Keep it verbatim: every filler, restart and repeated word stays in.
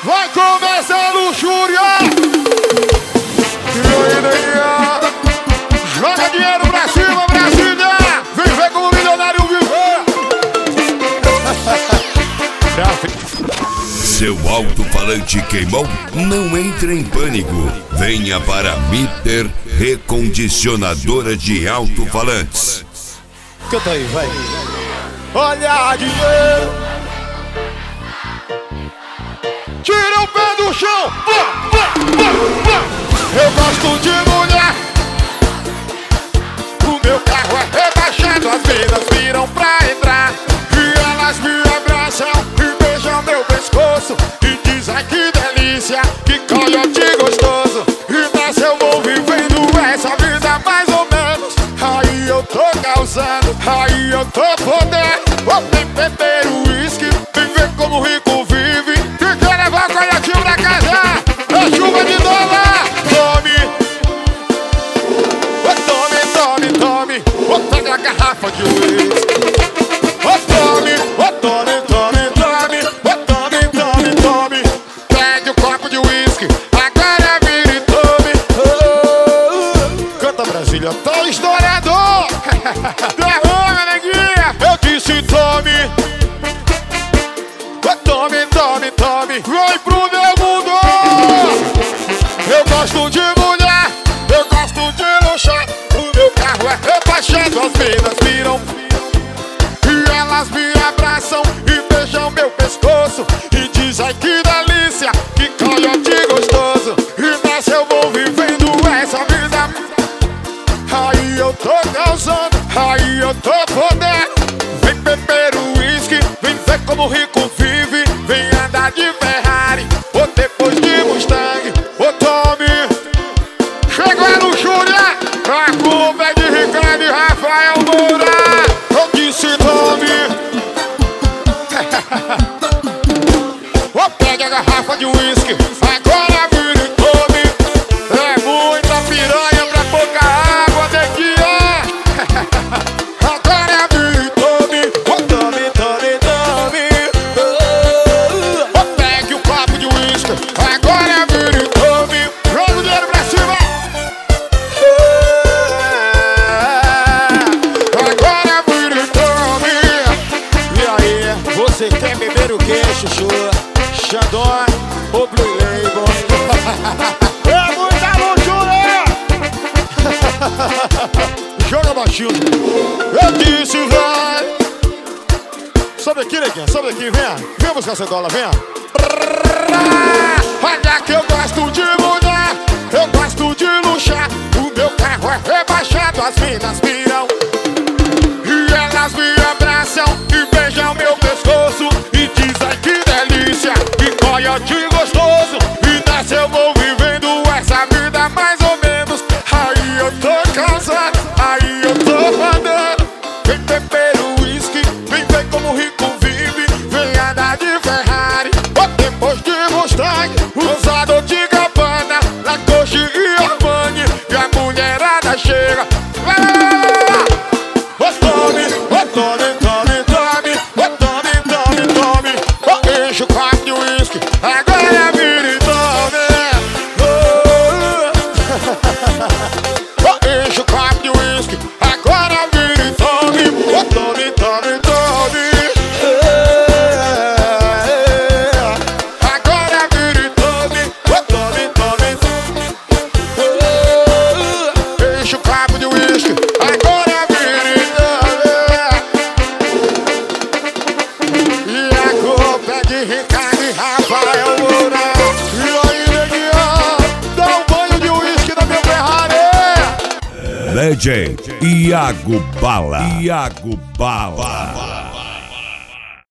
Vai começar a luxúria. E aí, neguinha? Joga dinheiro pra cima, Brasília. Vem ver como o milionário viver. Seu alto-falante queimou? Não entre em pânico. Venha para Mitter Recondicionadora de Alto-Falantes. Canta aí, vai. Olha dinheiro. Tira o pé do chão. Eu gosto de mulher. O meu carro é rebaixado, as vidas viram pra entrar. E elas me abraçam e beijam meu pescoço e dizem que delícia, que coiote gostoso. E nessa eu vou vivendo essa vida mais ou menos. Aí eu tô causando, aí eu tô podendo. Vou beber o uísque, viver como rico vive. E quer levar o coiotinho pra casa, é chuva de dólar. Tome, tome, tome, tome. Vou pegar a garrafa de uísque. Oh, tome, oh, tome, tome, tome. Oh, tome, tome, tome. Pegue o copo de uísque, agora vira e tome. Oh, canta Brasília, tô estourador. Derrama, neguinha. Eu disse tome. Oh, tome, tome, tome. Vai pro meu mundo. Eu gosto de mulher, eu gosto de luxar. O meu carro é rebaixado, as vidas viram. E elas me abraçam e beijam meu pescoço e dizem que delícia, que coiote gostoso. E nessa eu vou vivendo essa vida. Aí eu tô causando, aí eu tô podendo. Vem beber o uísque, vem ver como o rico vive. Vem andar de Ferrari, ou depois de Mustang. Ô tome, chegou a luxúria. A culpa é de Ricardo e Rafael Moura. Eu disse tome. Ô, pega a garrafa de uísque, agora vira e tome. É muita piranha pra pouca água, neguinha. Agora vira e tome. Ô, tome, tome, tome. Ô, pegue o copo de uísque, agora vira e tome. Joga o dinheiro pra cima. Agora vira e tome. E aí, você quer beber o que, chuchu? Xandão ou Blue Label? É muita luxúria. Joga baixinho. Eu disse vai. Sobe aqui, neguinha, sobe aqui, vem. Vem buscar essa dólar, vem. Olha que eu gosto de mulher, eu gosto de luxar. O meu carro é rebaixado, as minas viram. E elas me abraçam e beijam meu pescoço e dizem que delícia, que coiote gostoso. E nessa eu vou vivendo essa vida mais ou menos. Aí eu tô cansado, aí eu tô mandando. Vem beber o uísque, vem ver como o rico vive. Vem andar de Ferrari, ou depois de Mustang. Usado de Gabbana, Lacoste e Armani. E a mulherada chega. Vai, vai, vai, vai. Ô tome, ô tome, tome, tome. Ô tome, tome, tome. Ô enche o copo de uísque, agora vira e tome. Ô enche o copo de uísque, agora vira e tome. Ô tome, tome, tome. Agora vira e tome. Ô tome, tome. Enche o copo de uísque, agora vira e tome. E a culpa é de Ricardo e Rafael Moura. E aí, neguinha, dá um banho de uísque na minha Ferrari. Legend Iago Bala. Iago Bala.